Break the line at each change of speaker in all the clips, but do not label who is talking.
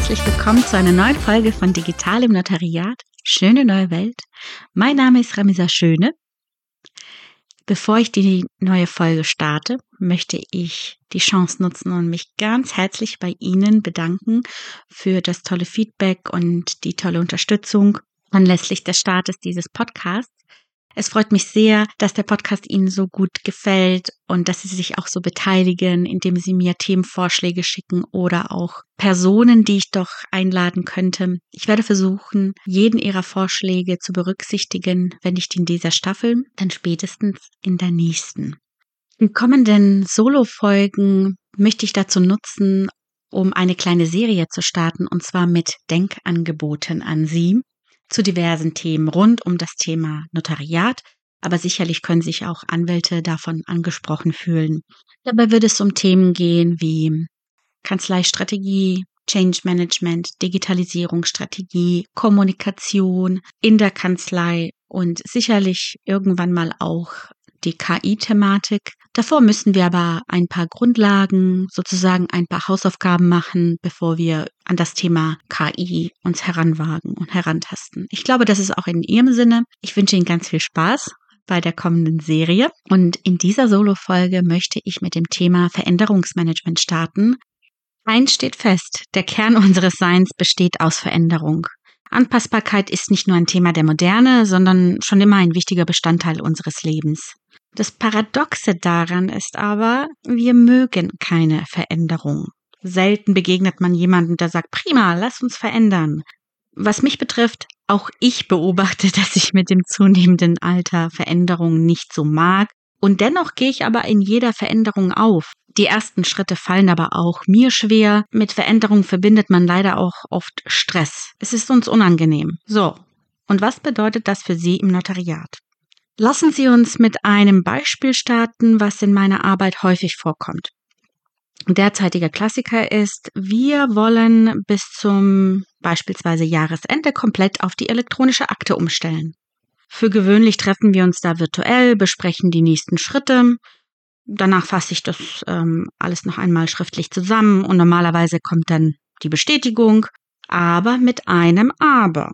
herzlich willkommen zu einer neuen Folge von Digital im Notariat. Schöne neue Welt. Mein Name ist Ramisa Schöne. Bevor ich die neue Folge starte, möchte ich die Chance nutzen und mich ganz herzlich bei Ihnen bedanken für das tolle Feedback und die tolle Unterstützung anlässlich des Startes dieses Podcasts. Es freut mich sehr, dass der Podcast Ihnen so gut gefällt und dass Sie sich auch so beteiligen, indem Sie mir Themenvorschläge schicken oder auch Personen, die ich doch einladen könnte. Ich werde versuchen, jeden Ihrer Vorschläge zu berücksichtigen, wenn nicht in dieser Staffel, dann spätestens in der nächsten. Die kommenden Solo-Folgen möchte ich dazu nutzen, um eine kleine Serie zu starten, und zwar mit Denkangeboten an Sie zu diversen Themen rund um das Thema Notariat, aber sicherlich können sich auch Anwälte davon angesprochen fühlen. Dabei wird es um Themen gehen wie Kanzleistrategie, Change Management, Digitalisierungsstrategie, Kommunikation in der Kanzlei und sicherlich irgendwann mal auch die KI-Thematik. Davor müssen wir aber ein paar Grundlagen, sozusagen ein paar Hausaufgaben machen, bevor wir an das Thema KI uns heranwagen und herantasten. Ich glaube, das ist auch in Ihrem Sinne. Ich wünsche Ihnen ganz viel Spaß bei der kommenden Serie. Und in dieser Solo-Folge möchte ich mit dem Thema Veränderungsmanagement starten. Eins steht fest: Der Kern unseres Seins besteht aus Veränderung. Anpassbarkeit ist nicht nur ein Thema der Moderne, sondern schon immer ein wichtiger Bestandteil unseres Lebens. Das Paradoxe daran ist aber, wir mögen keine Veränderung. Selten begegnet man jemandem, der sagt, prima, lass uns verändern. Was mich betrifft, auch ich beobachte, dass ich mit dem zunehmenden Alter Veränderungen nicht so mag. Und dennoch gehe ich aber in jeder Veränderung auf. Die ersten Schritte fallen aber auch mir schwer. Mit Veränderung verbindet man leider auch oft Stress. Es ist uns unangenehm. So, und was bedeutet das für Sie im Notariat? Lassen Sie uns mit einem Beispiel starten, was in meiner Arbeit häufig vorkommt. Derzeitiger Klassiker ist, wir wollen bis zum beispielsweise Jahresende komplett auf die elektronische Akte umstellen. Für gewöhnlich treffen wir uns da virtuell, besprechen die nächsten Schritte. Danach fasse ich das alles noch einmal schriftlich zusammen und normalerweise kommt dann die Bestätigung, aber mit einem Aber.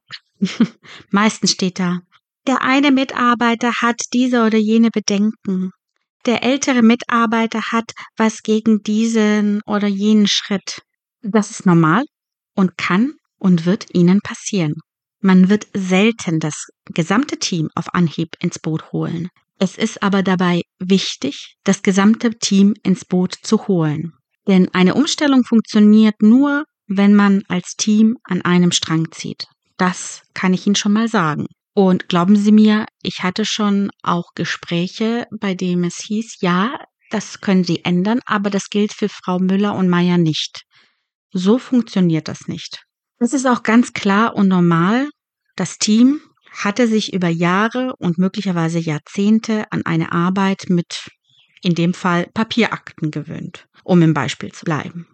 Meistens steht da: Der eine Mitarbeiter hat diese oder jene Bedenken. Der ältere Mitarbeiter hat was gegen diesen oder jenen Schritt. Das ist normal und kann und wird Ihnen passieren. Man wird selten das gesamte Team auf Anhieb ins Boot holen. Es ist aber dabei wichtig, das gesamte Team ins Boot zu holen. Denn eine Umstellung funktioniert nur, wenn man als Team an einem Strang zieht. Das kann ich Ihnen schon mal sagen. Und glauben Sie mir, ich hatte schon auch Gespräche, bei denen es hieß, ja, das können Sie ändern, aber das gilt für Frau Müller und Meier nicht. So funktioniert das nicht. Das ist auch ganz klar und normal. Das Team hatte sich über Jahre und möglicherweise Jahrzehnte an eine Arbeit mit, in dem Fall, Papierakten gewöhnt, um im Beispiel zu bleiben.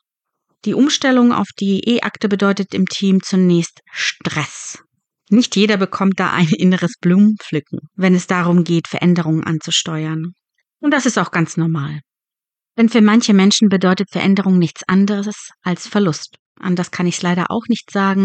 Die Umstellung auf die E-Akte bedeutet im Team zunächst Stress. Nicht jeder bekommt da ein inneres Blumenpflücken, wenn es darum geht, Veränderungen anzusteuern. Und das ist auch ganz normal. Denn für manche Menschen bedeutet Veränderung nichts anderes als Verlust. Anders kann ich es leider auch nicht sagen.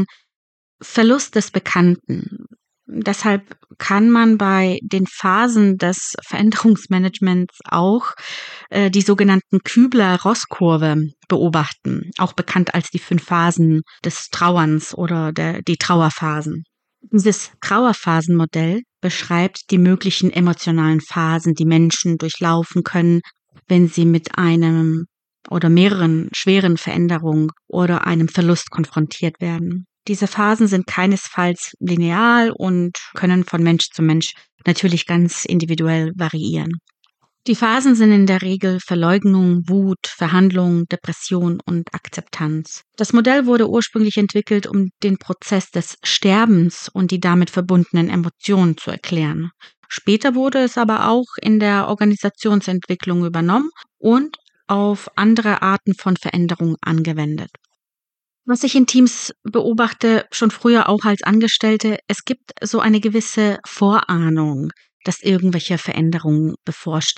Verlust des Bekannten. Deshalb kann man bei den Phasen des Veränderungsmanagements auch die sogenannten Kübler-Ross-Kurve beobachten, auch bekannt als die 5 Phasen des Trauerns oder die Trauerphasen. Dieses Trauerphasenmodell beschreibt die möglichen emotionalen Phasen, die Menschen durchlaufen können, wenn sie mit einem oder mehreren schweren Veränderungen oder einem Verlust konfrontiert werden. Diese Phasen sind keinesfalls linear und können von Mensch zu Mensch natürlich ganz individuell variieren. Die Phasen sind in der Regel Verleugnung, Wut, Verhandlung, Depression und Akzeptanz. Das Modell wurde ursprünglich entwickelt, um den Prozess des Sterbens und die damit verbundenen Emotionen zu erklären. Später wurde es aber auch in der Organisationsentwicklung übernommen und auf andere Arten von Veränderung angewendet. Was ich in Teams beobachte, schon früher auch als Angestellte, es gibt so eine gewisse Vorahnung, dass irgendwelche Veränderungen bevorstehen.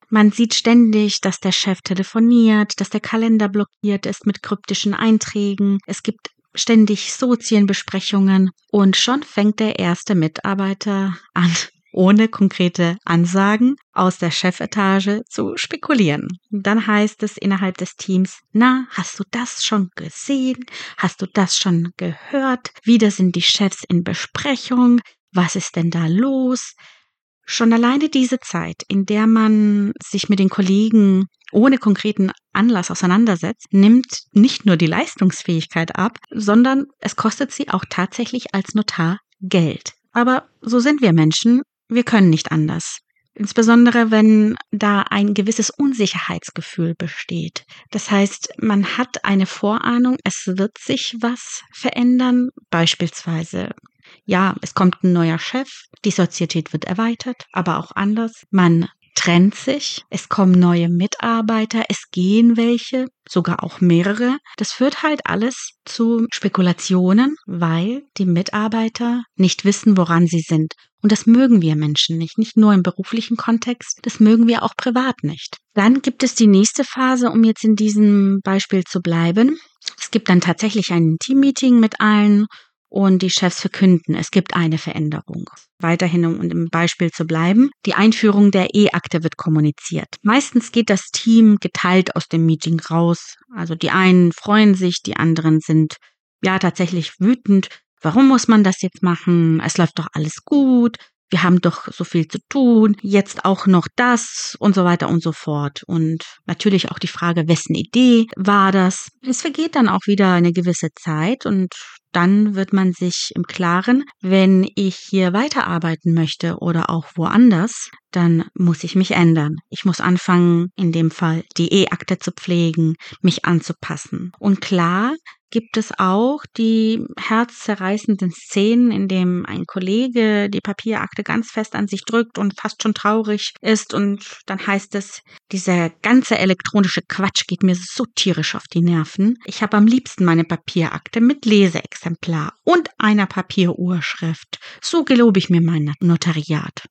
Man sieht ständig, dass der Chef telefoniert, dass der Kalender blockiert ist mit kryptischen Einträgen. Es gibt ständig Sozienbesprechungen und schon fängt der erste Mitarbeiter an, ohne konkrete Ansagen aus der Chefetage zu spekulieren. Dann heißt es innerhalb des Teams, na, hast du das schon gesehen? Hast du das schon gehört? Wieder sind die Chefs in Besprechung. Was ist denn da los? Schon alleine diese Zeit, in der man sich mit den Kollegen ohne konkreten Anlass auseinandersetzt, nimmt nicht nur die Leistungsfähigkeit ab, sondern es kostet sie auch tatsächlich als Notar Geld. Aber so sind wir Menschen, wir können nicht anders. Insbesondere, wenn da ein gewisses Unsicherheitsgefühl besteht. Das heißt, man hat eine Vorahnung, es wird sich was verändern, beispielsweise ja, es kommt ein neuer Chef, die Sozietät wird erweitert, aber auch anders. Man trennt sich, es kommen neue Mitarbeiter, es gehen welche, sogar auch mehrere. Das führt halt alles zu Spekulationen, weil die Mitarbeiter nicht wissen, woran sie sind. Und das mögen wir Menschen nicht nur im beruflichen Kontext, das mögen wir auch privat nicht. Dann gibt es die nächste Phase, um jetzt in diesem Beispiel zu bleiben. Es gibt dann tatsächlich ein Teammeeting mit allen. Und die Chefs verkünden, es gibt eine Veränderung. Weiterhin, um im Beispiel zu bleiben, die Einführung der E-Akte wird kommuniziert. Meistens geht das Team geteilt aus dem Meeting raus. Also die einen freuen sich, die anderen sind ja tatsächlich wütend. Warum muss man das jetzt machen? Es läuft doch alles gut. Wir haben doch so viel zu tun, jetzt auch noch das und so weiter und so fort. Und natürlich auch die Frage, wessen Idee war das? Es vergeht dann auch wieder eine gewisse Zeit und dann wird man sich im Klaren, wenn ich hier weiterarbeiten möchte oder auch woanders, dann muss ich mich ändern. Ich muss anfangen, in dem Fall die E-Akte zu pflegen, mich anzupassen. Und klar gibt es auch die herzzerreißenden Szenen, in dem ein Kollege die Papierakte ganz fest an sich drückt und fast schon traurig ist und dann heißt es, dieser ganze elektronische Quatsch geht mir so tierisch auf die Nerven. Ich habe am liebsten meine Papierakte mit Leseexemplar und einer Papierurschrift. So gelobe ich mir mein Notariat.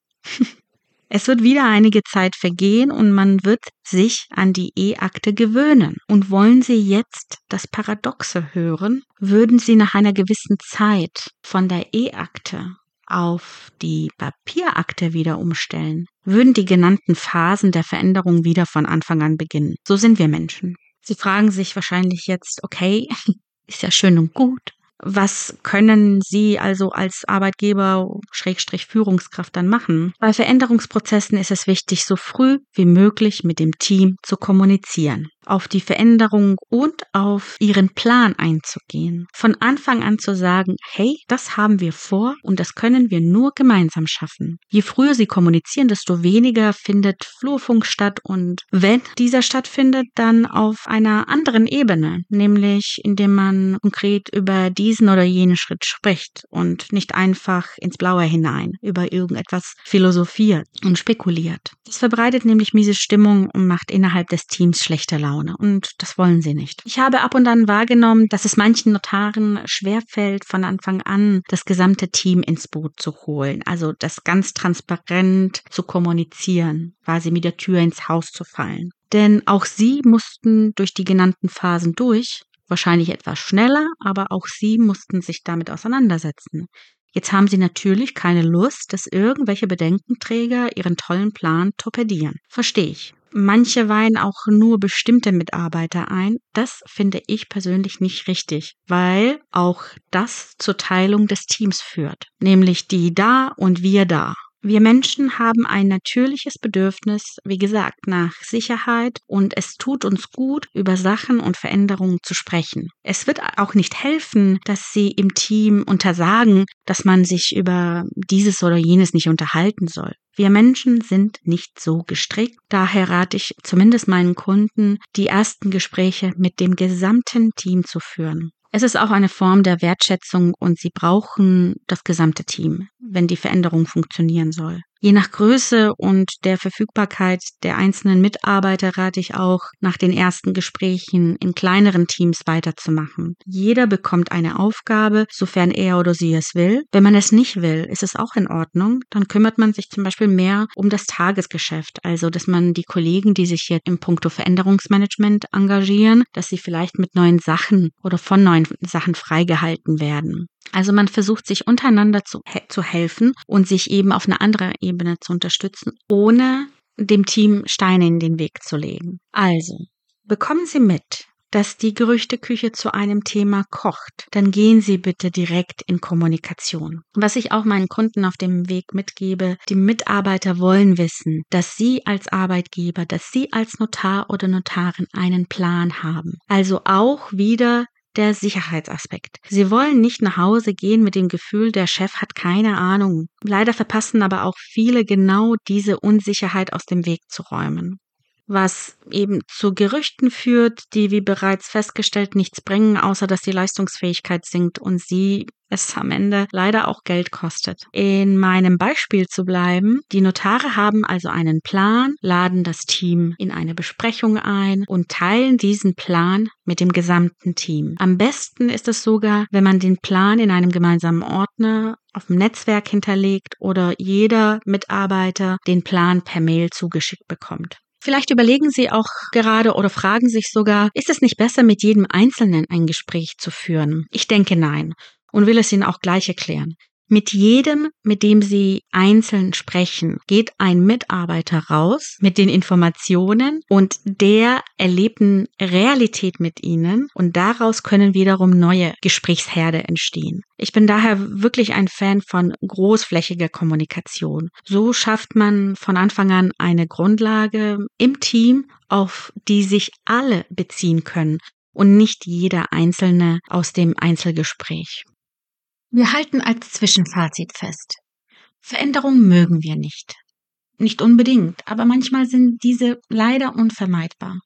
Es wird wieder einige Zeit vergehen und man wird sich an die E-Akte gewöhnen. Und wollen Sie jetzt das Paradoxe hören, würden Sie nach einer gewissen Zeit von der E-Akte auf die Papierakte wieder umstellen, würden die genannten Phasen der Veränderung wieder von Anfang an beginnen. So sind wir Menschen. Sie fragen sich wahrscheinlich jetzt, okay, ist ja schön und gut. Was können Sie also als Arbeitgeber / Führungskraft dann machen? Bei Veränderungsprozessen ist es wichtig, so früh wie möglich mit dem Team zu kommunizieren, auf die Veränderung und auf Ihren Plan einzugehen. Von Anfang an zu sagen, hey, das haben wir vor und das können wir nur gemeinsam schaffen. Je früher Sie kommunizieren, desto weniger findet Flurfunk statt und wenn dieser stattfindet, dann auf einer anderen Ebene, nämlich indem man konkret über diesen oder jenen Schritt spricht und nicht einfach ins Blaue hinein über irgendetwas philosophiert und spekuliert. Das verbreitet nämlich miese Stimmung und macht innerhalb des Teams schlechte Laune und das wollen sie nicht. Ich habe ab und an wahrgenommen, dass es manchen Notaren schwerfällt, von Anfang an das gesamte Team ins Boot zu holen, also das ganz transparent zu kommunizieren, quasi mit der Tür ins Haus zu fallen. Denn auch sie mussten durch die genannten Phasen durch, wahrscheinlich etwas schneller, aber auch sie mussten sich damit auseinandersetzen. Jetzt haben sie natürlich keine Lust, dass irgendwelche Bedenkenträger ihren tollen Plan torpedieren. Verstehe ich. Manche weihen auch nur bestimmte Mitarbeiter ein. Das finde ich persönlich nicht richtig, weil auch das zur Teilung des Teams führt. Nämlich die da und wir da. Wir Menschen haben ein natürliches Bedürfnis, wie gesagt, nach Sicherheit und es tut uns gut, über Sachen und Veränderungen zu sprechen. Es wird auch nicht helfen, dass Sie im Team untersagen, dass man sich über dieses oder jenes nicht unterhalten soll. Wir Menschen sind nicht so gestrickt. Daher rate ich zumindest meinen Kunden, die ersten Gespräche mit dem gesamten Team zu führen. Es ist auch eine Form der Wertschätzung und Sie brauchen das gesamte Team, wenn die Veränderung funktionieren soll. Je nach Größe und der Verfügbarkeit der einzelnen Mitarbeiter rate ich auch, nach den ersten Gesprächen in kleineren Teams weiterzumachen. Jeder bekommt eine Aufgabe, sofern er oder sie es will. Wenn man es nicht will, ist es auch in Ordnung. Dann kümmert man sich zum Beispiel mehr um das Tagesgeschäft. Also, dass man die Kollegen, die sich jetzt im Punkto Veränderungsmanagement engagieren, dass sie vielleicht mit neuen Sachen oder von neuen Sachen freigehalten werden. Also man versucht sich untereinander zu helfen und sich eben auf eine andere Ebene zu unterstützen, ohne dem Team Steine in den Weg zu legen. Also, bekommen Sie mit, dass die Gerüchteküche zu einem Thema kocht, dann gehen Sie bitte direkt in Kommunikation. Was ich auch meinen Kunden auf dem Weg mitgebe, die Mitarbeiter wollen wissen, dass Sie als Arbeitgeber, dass Sie als Notar oder Notarin einen Plan haben. Also auch wieder der Sicherheitsaspekt. Sie wollen nicht nach Hause gehen mit dem Gefühl, der Chef hat keine Ahnung. Leider verpassen aber auch viele genau diese Unsicherheit aus dem Weg zu räumen. Was eben zu Gerüchten führt, die wie bereits festgestellt nichts bringen, außer dass die Leistungsfähigkeit sinkt und sie es am Ende leider auch Geld kostet. In meinem Beispiel zu bleiben, die Notare haben also einen Plan, laden das Team in eine Besprechung ein und teilen diesen Plan mit dem gesamten Team. Am besten ist es sogar, wenn man den Plan in einem gemeinsamen Ordner auf dem Netzwerk hinterlegt oder jeder Mitarbeiter den Plan per Mail zugeschickt bekommt. Vielleicht überlegen Sie auch gerade oder fragen sich sogar, ist es nicht besser, mit jedem Einzelnen ein Gespräch zu führen? Ich denke nein und will es Ihnen auch gleich erklären. Mit jedem, mit dem Sie einzeln sprechen, geht ein Mitarbeiter raus mit den Informationen und der erlebten Realität mit Ihnen und daraus können wiederum neue Gesprächsherde entstehen. Ich bin daher wirklich ein Fan von großflächiger Kommunikation. So schafft man von Anfang an eine Grundlage im Team, auf die sich alle beziehen können und nicht jeder Einzelne aus dem Einzelgespräch. Wir halten als Zwischenfazit fest. Veränderungen mögen wir nicht. Nicht unbedingt, aber manchmal sind diese leider unvermeidbar.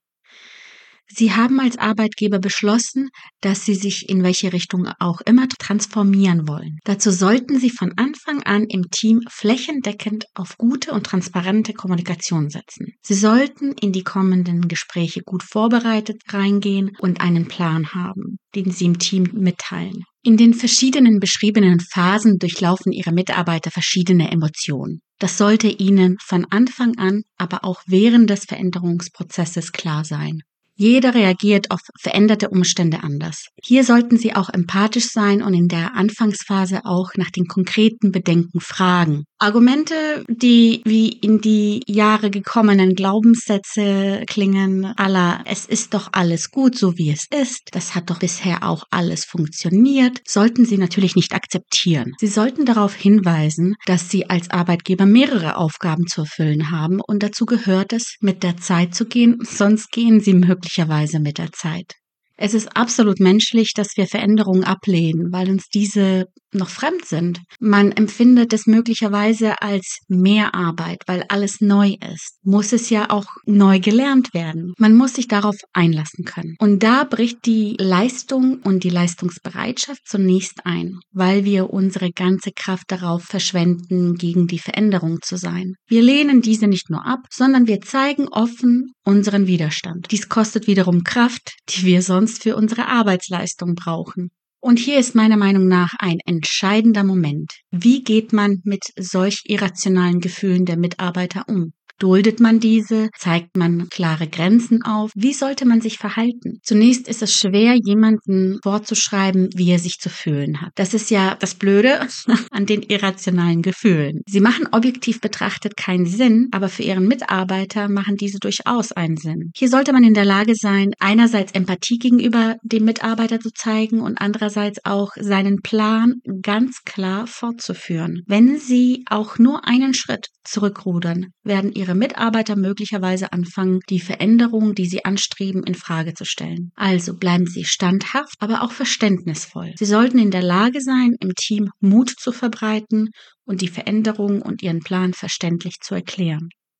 Sie haben als Arbeitgeber beschlossen, dass Sie sich in welche Richtung auch immer transformieren wollen. Dazu sollten Sie von Anfang an im Team flächendeckend auf gute und transparente Kommunikation setzen. Sie sollten in die kommenden Gespräche gut vorbereitet reingehen und einen Plan haben, den Sie im Team mitteilen. In den verschiedenen beschriebenen Phasen durchlaufen Ihre Mitarbeiter verschiedene Emotionen. Das sollte Ihnen von Anfang an, aber auch während des Veränderungsprozesses klar sein. Jeder reagiert auf veränderte Umstände anders. Hier sollten Sie auch empathisch sein und in der Anfangsphase auch nach den konkreten Bedenken fragen. Argumente, die wie in die Jahre gekommenen Glaubenssätze klingen, à la, es ist doch alles gut, so wie es ist, das hat doch bisher auch alles funktioniert, sollten Sie natürlich nicht akzeptieren. Sie sollten darauf hinweisen, dass Sie als Arbeitgeber mehrere Aufgaben zu erfüllen haben und dazu gehört es, mit der Zeit zu gehen, sonst gehen Sie möglicherweise mit der Zeit. Es ist absolut menschlich, dass wir Veränderungen ablehnen, weil uns diese noch fremd sind. Man empfindet es möglicherweise als Mehrarbeit, weil alles neu ist. Muss es ja auch neu gelernt werden. Man muss sich darauf einlassen können. Und da bricht die Leistung und die Leistungsbereitschaft zunächst ein, weil wir unsere ganze Kraft darauf verschwenden, gegen die Veränderung zu sein. Wir lehnen diese nicht nur ab, sondern wir zeigen offen unseren Widerstand. Dies kostet wiederum Kraft, die wir sonst für unsere Arbeitsleistung brauchen. Und hier ist meiner Meinung nach ein entscheidender Moment. Wie geht man mit solch irrationalen Gefühlen der Mitarbeiter um? Duldet man diese? Zeigt man klare Grenzen auf? Wie sollte man sich verhalten? Zunächst ist es schwer, jemanden vorzuschreiben, wie er sich zu fühlen hat. Das ist ja das Blöde an den irrationalen Gefühlen. Sie machen objektiv betrachtet keinen Sinn, aber für ihren Mitarbeiter machen diese durchaus einen Sinn. Hier sollte man in der Lage sein, einerseits Empathie gegenüber dem Mitarbeiter zu zeigen und andererseits auch seinen Plan ganz klar fortzuführen. Wenn Sie auch nur einen Schritt zurückrudern, werden Ihre Mitarbeiter möglicherweise anfangen, die Veränderungen, die Sie anstreben, in Frage zu stellen. Also bleiben Sie standhaft, aber auch verständnisvoll. Sie sollten in der Lage sein, im Team Mut zu verbreiten und die Veränderungen und Ihren Plan verständlich zu erklären.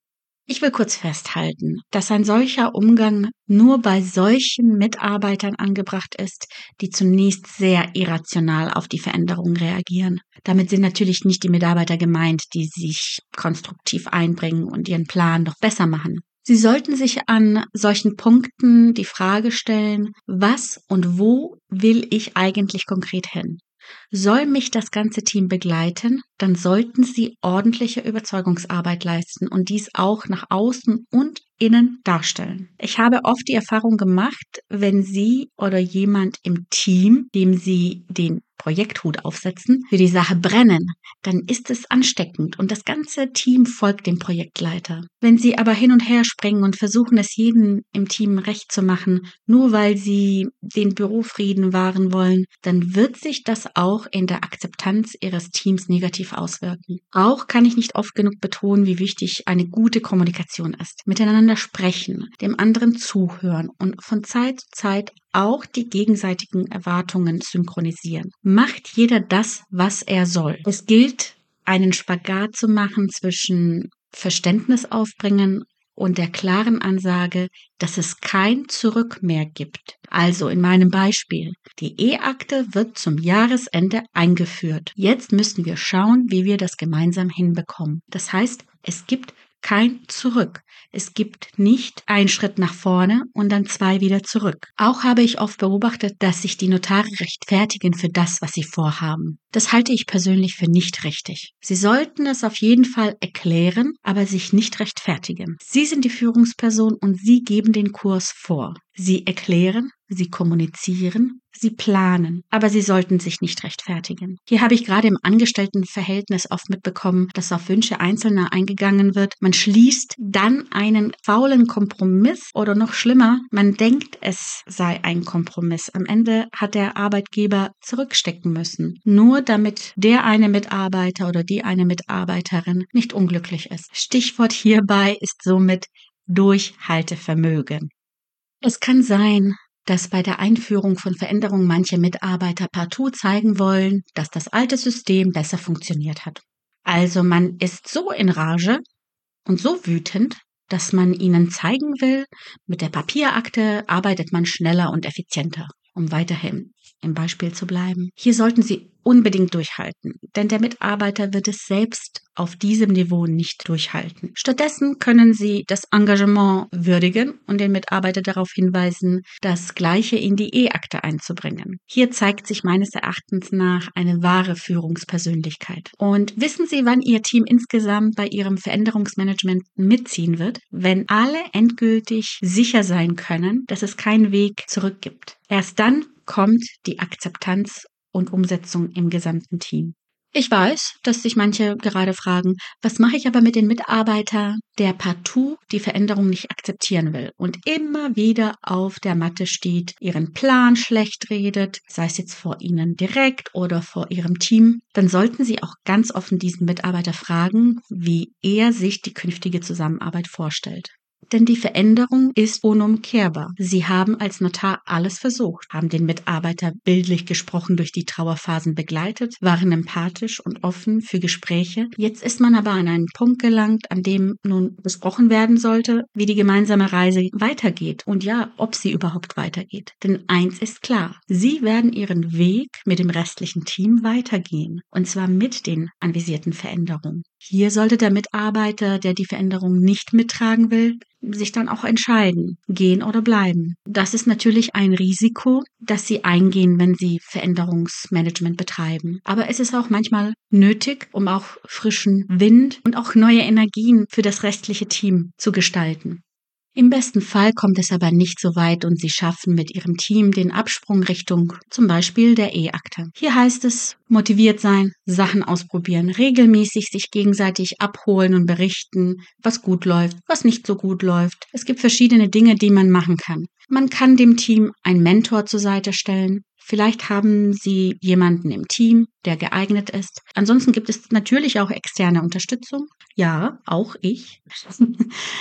Ich will kurz festhalten, dass ein solcher Umgang nur bei solchen Mitarbeitern angebracht ist, die zunächst sehr irrational auf die Veränderungen reagieren. Damit sind natürlich nicht die Mitarbeiter gemeint, die sich konstruktiv einbringen und ihren Plan noch besser machen. Sie sollten sich an solchen Punkten die Frage stellen, was und wo will ich eigentlich konkret hin? Soll mich das ganze Team begleiten, dann sollten Sie ordentliche Überzeugungsarbeit leisten und dies auch nach außen und innen darstellen. Ich habe oft die Erfahrung gemacht, wenn Sie oder jemand im Team, dem Sie den Projekthut aufsetzen, für die Sache brennen, dann ist es ansteckend und das ganze Team folgt dem Projektleiter. Wenn Sie aber hin und her springen und versuchen, es jedem im Team recht zu machen, nur weil Sie den Bürofrieden wahren wollen, dann wird sich das auch in der Akzeptanz Ihres Teams negativ auswirken. Auch kann ich nicht oft genug betonen, wie wichtig eine gute Kommunikation ist. Miteinander sprechen, dem anderen zuhören und von Zeit zu Zeit auch die gegenseitigen Erwartungen synchronisieren. Macht jeder das, was er soll. Es gilt, einen Spagat zu machen zwischen Verständnis aufbringen und der klaren Ansage, dass es kein Zurück mehr gibt. Also in meinem Beispiel, die E-Akte wird zum Jahresende eingeführt. Jetzt müssen wir schauen, wie wir das gemeinsam hinbekommen. Das heißt, es gibt kein Zurück. Es gibt nicht einen Schritt nach vorne und dann 2 wieder zurück. Auch habe ich oft beobachtet, dass sich die Notare rechtfertigen für das, was sie vorhaben. Das halte ich persönlich für nicht richtig. Sie sollten es auf jeden Fall erklären, aber sich nicht rechtfertigen. Sie sind die Führungsperson und Sie geben den Kurs vor. Sie erklären, Sie kommunizieren, Sie planen, aber Sie sollten sich nicht rechtfertigen. Hier habe ich gerade im Angestelltenverhältnis oft mitbekommen, dass auf Wünsche Einzelner eingegangen wird. Man schließt dann einen faulen Kompromiss oder noch schlimmer, man denkt, es sei ein Kompromiss. Am Ende hat der Arbeitgeber zurückstecken müssen, nur damit der eine Mitarbeiter oder die eine Mitarbeiterin nicht unglücklich ist. Stichwort hierbei ist somit Durchhaltevermögen. Es kann sein, dass bei der Einführung von Veränderungen manche Mitarbeiter partout zeigen wollen, dass das alte System besser funktioniert hat. Also man ist so in Rage und so wütend, dass man ihnen zeigen will, mit der Papierakte arbeitet man schneller und effizienter, um weiterhin im Beispiel zu bleiben. Hier sollten Sie unbedingt durchhalten, denn der Mitarbeiter wird es selbst auf diesem Niveau nicht durchhalten. Stattdessen können Sie das Engagement würdigen und den Mitarbeiter darauf hinweisen, das Gleiche in die E-Akte einzubringen. Hier zeigt sich meines Erachtens nach eine wahre Führungspersönlichkeit. Und wissen Sie, wann Ihr Team insgesamt bei Ihrem Veränderungsmanagement mitziehen wird? Wenn alle endgültig sicher sein können, dass es keinen Weg zurück gibt. Erst dann kommt die Akzeptanz und Umsetzung im gesamten Team. Ich weiß, dass sich manche gerade fragen, was mache ich aber mit dem Mitarbeiter, der partout die Veränderung nicht akzeptieren will und immer wieder auf der Matte steht, ihren Plan schlecht redet, sei es jetzt vor Ihnen direkt oder vor Ihrem Team. Dann sollten Sie auch ganz offen diesen Mitarbeiter fragen, wie er sich die künftige Zusammenarbeit vorstellt. Denn die Veränderung ist unumkehrbar. Sie haben als Notar alles versucht, haben den Mitarbeiter bildlich gesprochen durch die Trauerphasen begleitet, waren empathisch und offen für Gespräche. Jetzt ist man aber an einen Punkt gelangt, an dem nun besprochen werden sollte, wie die gemeinsame Reise weitergeht und ja, ob sie überhaupt weitergeht. Denn eins ist klar, Sie werden Ihren Weg mit dem restlichen Team weitergehen und zwar mit den anvisierten Veränderungen. Hier sollte der Mitarbeiter, der die Veränderung nicht mittragen will, sich dann auch entscheiden, gehen oder bleiben. Das ist natürlich ein Risiko, das Sie eingehen, wenn Sie Veränderungsmanagement betreiben. Aber es ist auch manchmal nötig, um auch frischen Wind und auch neue Energien für das restliche Team zu gestalten. Im besten Fall kommt es aber nicht so weit und Sie schaffen mit Ihrem Team den Absprung Richtung zum Beispiel der E-Akte. Hier heißt es, motiviert sein, Sachen ausprobieren, regelmäßig sich gegenseitig abholen und berichten, was gut läuft, was nicht so gut läuft. Es gibt verschiedene Dinge, die man machen kann. Man kann dem Team einen Mentor zur Seite stellen. Vielleicht haben Sie jemanden im Team, der geeignet ist. Ansonsten gibt es natürlich auch externe Unterstützung. Ja, auch ich.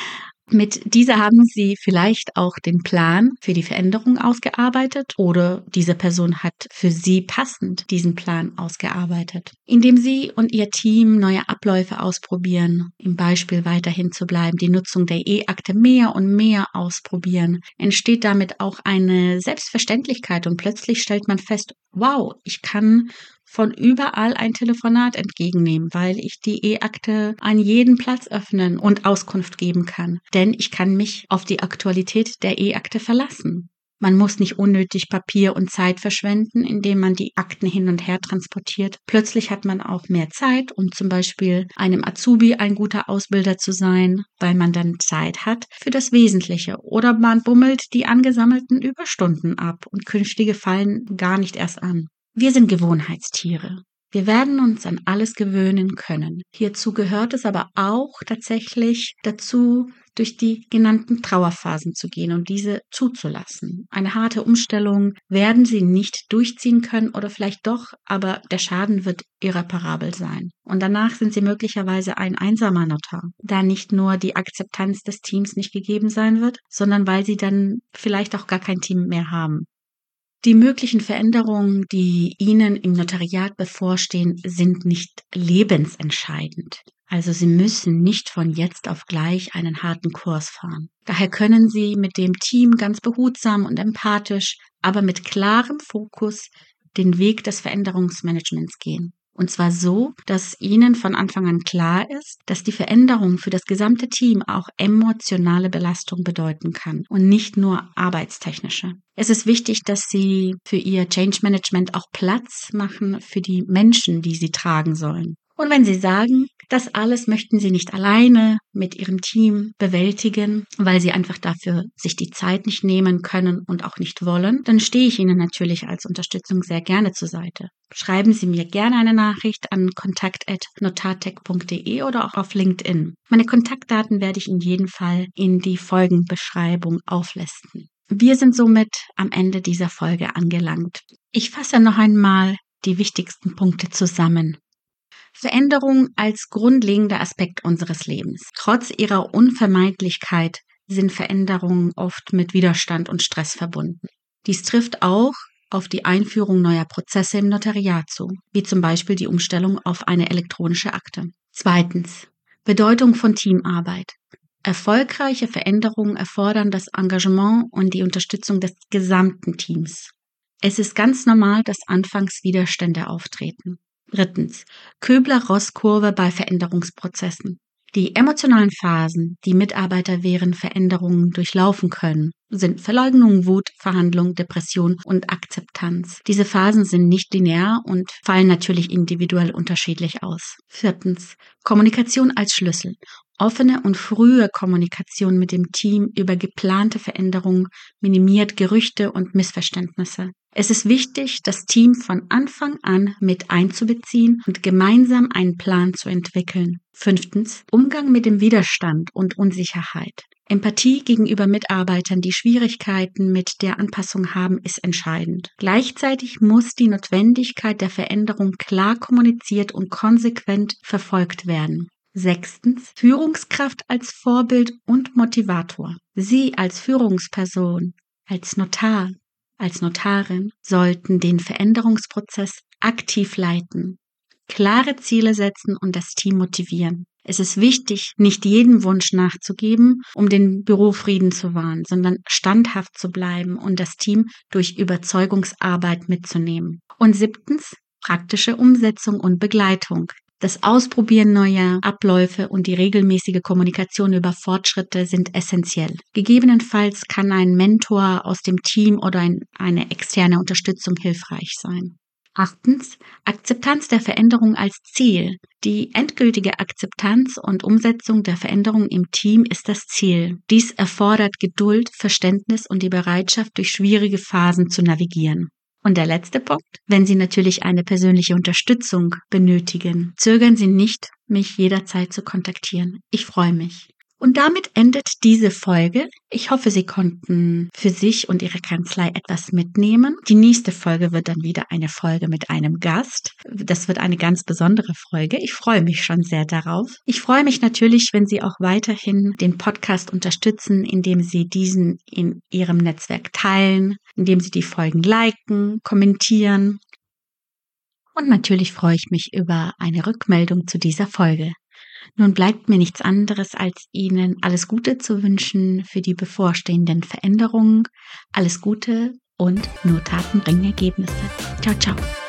Mit dieser haben Sie vielleicht auch den Plan für die Veränderung ausgearbeitet oder diese Person hat für Sie passend diesen Plan ausgearbeitet. Indem Sie und Ihr Team neue Abläufe ausprobieren, im Beispiel weiterhin zu bleiben, die Nutzung der E-Akte mehr und mehr ausprobieren, entsteht damit auch eine Selbstverständlichkeit und plötzlich stellt man fest, wow, ich kann von überall ein Telefonat entgegennehmen, weil ich die E-Akte an jeden Platz öffnen und Auskunft geben kann. Denn ich kann mich auf die Aktualität der E-Akte verlassen. Man muss nicht unnötig Papier und Zeit verschwenden, indem man die Akten hin und her transportiert. Plötzlich hat man auch mehr Zeit, um zum Beispiel einem Azubi ein guter Ausbilder zu sein, weil man dann Zeit hat für das Wesentliche. Oder man bummelt die angesammelten Überstunden ab und künftige fallen gar nicht erst an. Wir sind Gewohnheitstiere. Wir werden uns an alles gewöhnen können. Hierzu gehört es aber auch tatsächlich dazu, durch die genannten Trauerphasen zu gehen und diese zuzulassen. Eine harte Umstellung werden Sie nicht durchziehen können oder vielleicht doch, aber der Schaden wird irreparabel sein. Und danach sind Sie möglicherweise ein einsamer Notar, da nicht nur die Akzeptanz des Teams nicht gegeben sein wird, sondern weil Sie dann vielleicht auch gar kein Team mehr haben. Die möglichen Veränderungen, die Ihnen im Notariat bevorstehen, sind nicht lebensentscheidend. Also Sie müssen nicht von jetzt auf gleich einen harten Kurs fahren. Daher können Sie mit dem Team ganz behutsam und empathisch, aber mit klarem Fokus den Weg des Veränderungsmanagements gehen. Und zwar so, dass Ihnen von Anfang an klar ist, dass die Veränderung für das gesamte Team auch emotionale Belastung bedeuten kann und nicht nur arbeitstechnische. Es ist wichtig, dass Sie für Ihr Change Management auch Platz machen für die Menschen, die Sie tragen sollen. Und wenn Sie sagen, das alles möchten Sie nicht alleine mit Ihrem Team bewältigen, weil Sie einfach dafür sich die Zeit nicht nehmen können und auch nicht wollen, dann stehe ich Ihnen natürlich als Unterstützung sehr gerne zur Seite. Schreiben Sie mir gerne eine Nachricht an kontakt@notartech.de oder auch auf LinkedIn. Meine Kontaktdaten werde ich in jedem Fall in die Folgenbeschreibung auflisten. Wir sind somit am Ende dieser Folge angelangt. Ich fasse noch einmal die wichtigsten Punkte zusammen. Veränderung als grundlegender Aspekt unseres Lebens. Trotz ihrer Unvermeidlichkeit sind Veränderungen oft mit Widerstand und Stress verbunden. Dies trifft auch auf die Einführung neuer Prozesse im Notariat zu, wie zum Beispiel die Umstellung auf eine elektronische Akte. Zweitens, Bedeutung von Teamarbeit. Erfolgreiche Veränderungen erfordern das Engagement und die Unterstützung des gesamten Teams. Es ist ganz normal, dass anfangs Widerstände auftreten. Drittens, Köbler-Ross-Kurve bei Veränderungsprozessen. Die emotionalen Phasen, die Mitarbeiter während Veränderungen durchlaufen können, sind Verleugnung, Wut, Verhandlung, Depression und Akzeptanz. Diese Phasen sind nicht linear und fallen natürlich individuell unterschiedlich aus. Viertens, Kommunikation als Schlüssel. Offene und frühe Kommunikation mit dem Team über geplante Veränderungen minimiert Gerüchte und Missverständnisse. Es ist wichtig, das Team von Anfang an mit einzubeziehen und gemeinsam einen Plan zu entwickeln. Fünftens, Umgang mit dem Widerstand und Unsicherheit. Empathie gegenüber Mitarbeitern, die Schwierigkeiten mit der Anpassung haben, ist entscheidend. Gleichzeitig muss die Notwendigkeit der Veränderung klar kommuniziert und konsequent verfolgt werden. Sechstens, Führungskraft als Vorbild und Motivator. Sie als Führungsperson, als Notar, als Notarin sollten den Veränderungsprozess aktiv leiten, klare Ziele setzen und das Team motivieren. Es ist wichtig, nicht jedem Wunsch nachzugeben, um den Bürofrieden zu wahren, sondern standhaft zu bleiben und das Team durch Überzeugungsarbeit mitzunehmen. Und siebtens, praktische Umsetzung und Begleitung. Das Ausprobieren neuer Abläufe und die regelmäßige Kommunikation über Fortschritte sind essentiell. Gegebenenfalls kann ein Mentor aus dem Team oder eine externe Unterstützung hilfreich sein. Achtens, Akzeptanz der Veränderung als Ziel. Die endgültige Akzeptanz und Umsetzung der Veränderung im Team ist das Ziel. Dies erfordert Geduld, Verständnis und die Bereitschaft, durch schwierige Phasen zu navigieren. Und der letzte Punkt, wenn Sie natürlich eine persönliche Unterstützung benötigen, zögern Sie nicht, mich jederzeit zu kontaktieren. Ich freue mich. Und damit endet diese Folge. Ich hoffe, Sie konnten für sich und Ihre Kanzlei etwas mitnehmen. Die nächste Folge wird dann wieder eine Folge mit einem Gast. Das wird eine ganz besondere Folge. Ich freue mich schon sehr darauf. Ich freue mich natürlich, wenn Sie auch weiterhin den Podcast unterstützen, indem Sie diesen in Ihrem Netzwerk teilen, indem Sie die Folgen liken, kommentieren. Und natürlich freue ich mich über eine Rückmeldung zu dieser Folge. Nun bleibt mir nichts anderes, als Ihnen alles Gute zu wünschen für die bevorstehenden Veränderungen. Alles Gute und nur Taten bringen Ergebnisse. Ciao, ciao.